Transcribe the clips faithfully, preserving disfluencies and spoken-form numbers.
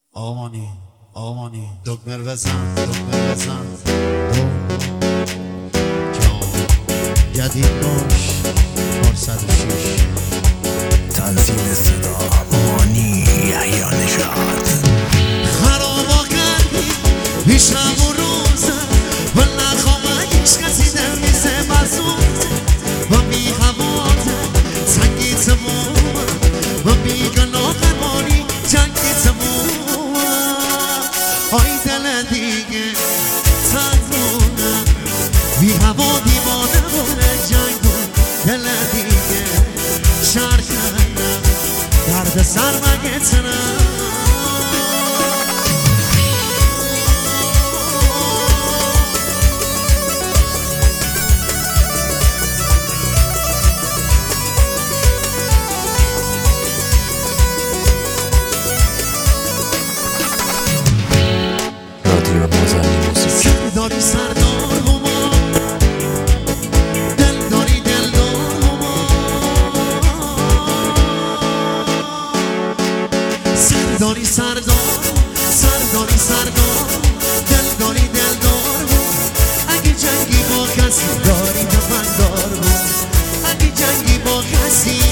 آمانی آمانی دکمه بزن دکمه بزن جدید باش چهارصد و شش تنظیم صدا مانی یحیی نژاد خرابا کردی پیشم و روزم و نخواهم هیچ کسی در میزه مزود و بی حواته سنگی تموم و بی گناه مانی جنگی تموم آی دل دیگه تنگونه بی هوا دیوانه بونه جنگون دل دیگه شرکنه درد سر مگتنه رادیو نازنین موسیقی داری سردار هما دل داری دل دار هما سرداری سردار سرداری سردار دل داری دل دار اگه جنگی با کسی داری تفنگدار بود اگه جنگی با کسی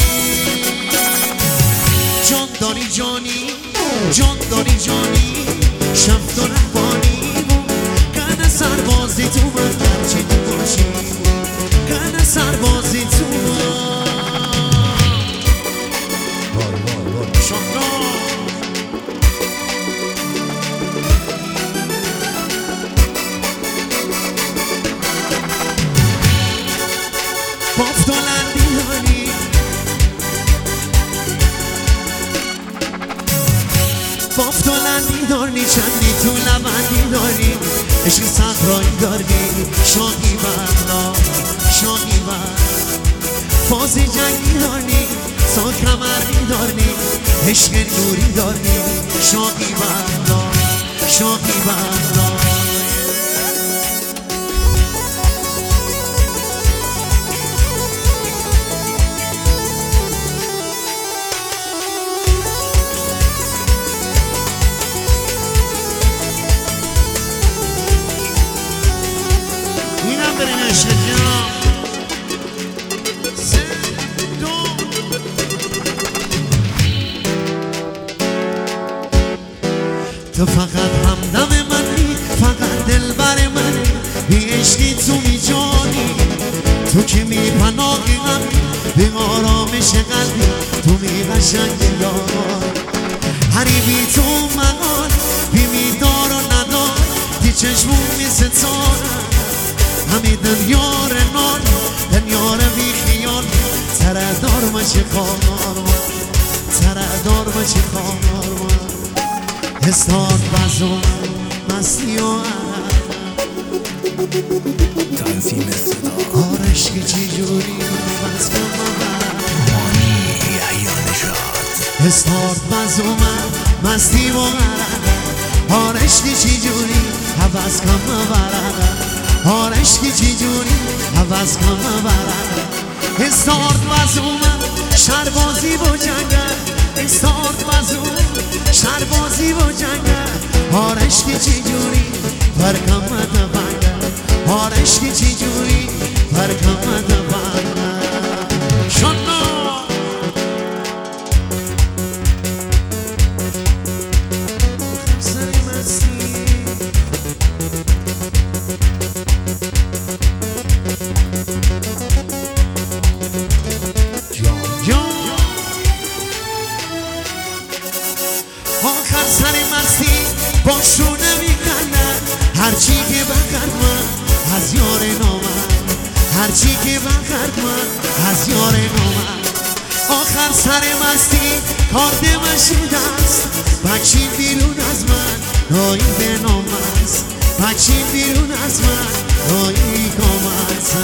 جان داری جانی جان داری جانی شب تو رفانی کنه سربازی تو من هرچی تو باشی کنه سربازی تو من وای وای وای شانا باف دولندی دانی باف دولندی داری چندی تو لبندی داری عشق صحرایی داری شاهی بغلا شاهی بغلا فاز جنگی داری سا کمری داری عشق نوری داری شاهی بغلا شاهی بغلا اینم برین عشق جنام تو فقط همدم منی فقط دلبر منی بی عشقی تو می جانی تو که می پناهی همی بی آرامش قلبی تو می قشنگی یار حریبی تو مقال بی می دار و ندار دی چشمون می ستارم همی دنیار نار دنیار بی خیال تردار ما چه خانار ما تردار ما چه خانار ما استاد بزن مستی و عرب تنظیم صدا آرش که چی جوری بس کن من مانی یحیی نژاد استاد بزن مستی و عرب آرش که چی جوری حوض کن من آرش که چی جوری حوض کن من استاد بزن شربازی و جنگل استاد بزن شربازی و جنگل آرش که چی جوری پرکمت بنگل آرش که چی جوری پرکمت بنگل شنا سری مستی آخر سر مستی باشونه میکنن هرچی که بخرد من از یار نامن هرچی که بخرد من از یار نامن آخر سر مستی کارد مشید است بچین بیرون از من نایی به نام است بچین بیرون از من نایی کامت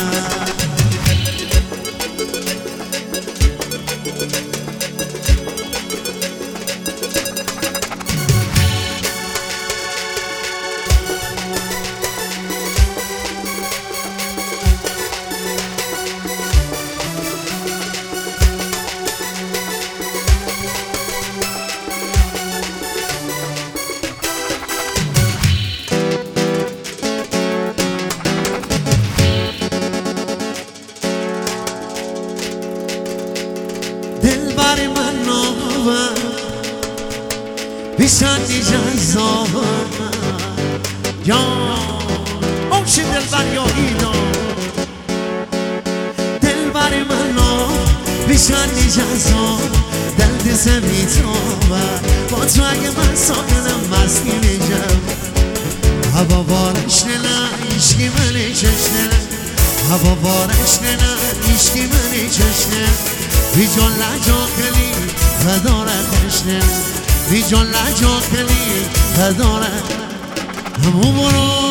بیشندی جذاب یا آوش دلبر یا اینا دلبر منو بیشندی جذاب دل دست میتابه با تو اگه من ساکنم مستی میجم هوا بارش نه ایشکی منی چشنه هوا بارش نه ایشکی منی چشنه بی جان لجا کلی فداره خشنه بی جان لجا کلی فداره همو برو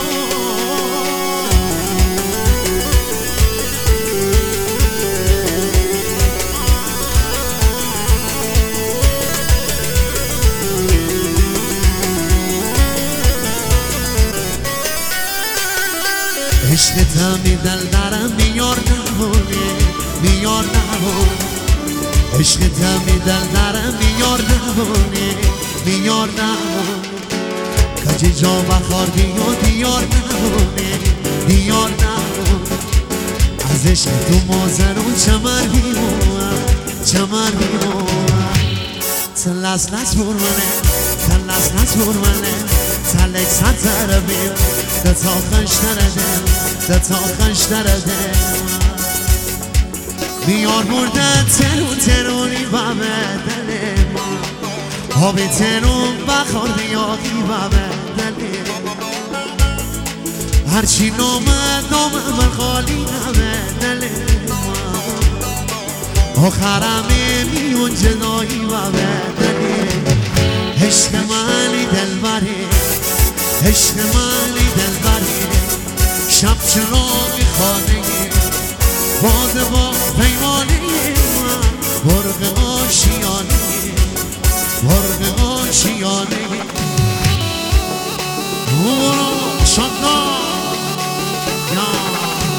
عشقتم دل درم میار نبونه میار نبونه عشقتم دل درم میار نبونه میار نبونه کجی جا بخار دیو دیار نبونه دیار نبونه از عشق تو مازنون چمر بیمونه چمر بیمونه تلس لس برمانه تلس لس برمانه تلک ستر بیر دتا خنش نرده دتا خنش نرده بیار برده ترون ترونی و بدل ما آبی ترون بخار بیاقی و بدل هرچی نامد نامد من خالی نبدل ما آخرم میون جنایی و بدل عشق منی دلبری عشق منی دلبری شب چراغی خانه باد با پیمانه من برق آشیانه برق آشیانه برو شدنا یا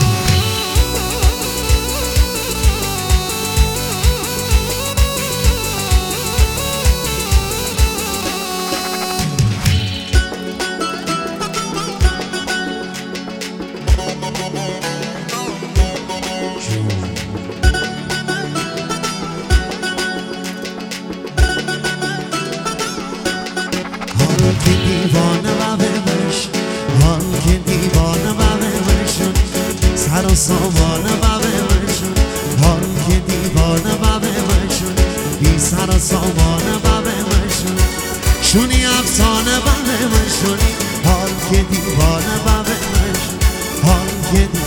که دیوانه و ببش حال که دیوانه و ببشون سر و سامانه و ببشون حال که دیوانه و ببشون بی سر و سامانه و ببشون شونی افسانه و ببشون حال که دیوانه و ببشون حال که دیوانه